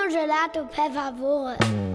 gelato per favore.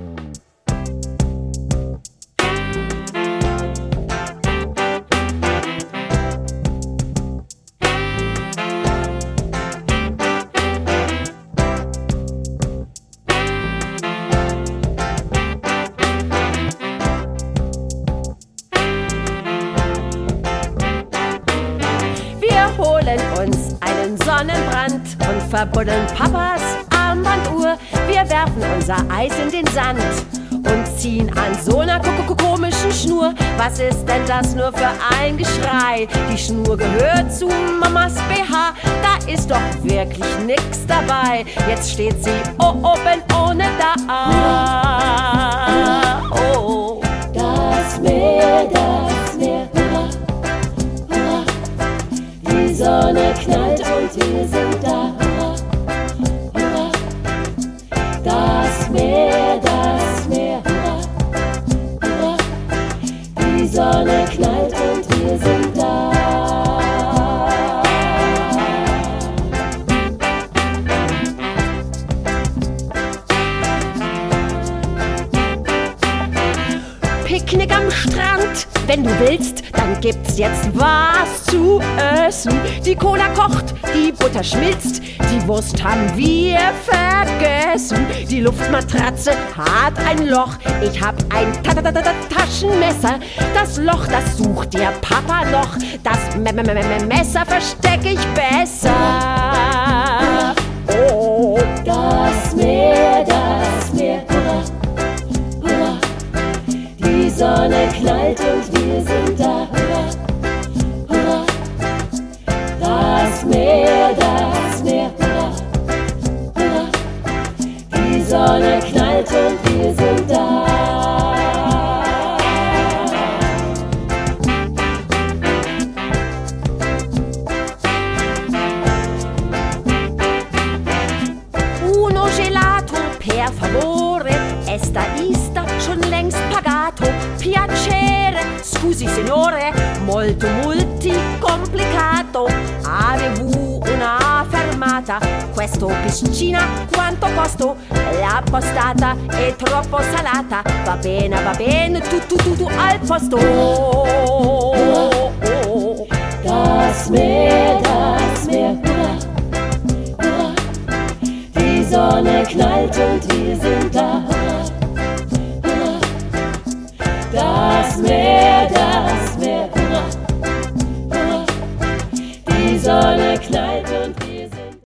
Wir holen uns einen Sonnenbrand und verbuddeln Papas Armbanduhr. Wir werfen unser Eis in den Sand und ziehen an so einer komischen Schnur. Was ist denn das nur für ein Geschrei? Die Schnur gehört zu Mamas BH. Da ist doch wirklich nix dabei. Jetzt steht sie oben ohne da. Oh, Das Meer, hurra, hurra. Die Sonne knallt und wir sind da, hurra, hurra. Das Meer, hurra, hurra. Die Sonne knallt und wir sind da. Picknick am Strand, wenn du willst, dann gibt's jetzt was zu essen. Die Cola kocht, die Butter schmilzt, die Wurst haben wir vergessen. Die Luftmatratze hat ein Loch, ich hab ein Taschenmesser. Das Loch, das sucht der Papa noch, das Messer versteck ich besser. Oh, Das Meer, hurra, hurra. Die Sonne knallt und wir sind da, hurra, hurra. Das Meer, hurra, hurra. Die Sonne knallt und wir sind da. Uno gelato per favore, esta ista schon längst pagato. Piacere, scusi signore, molto multi complicato. Avevo una fermata, questo piscina quanto costo? La postata è troppo salata, va bene, tutto al posto. Das Meer, hurra, hurra. Die Sonne knallt und wir sind da, hurra, hurra. Das Meer,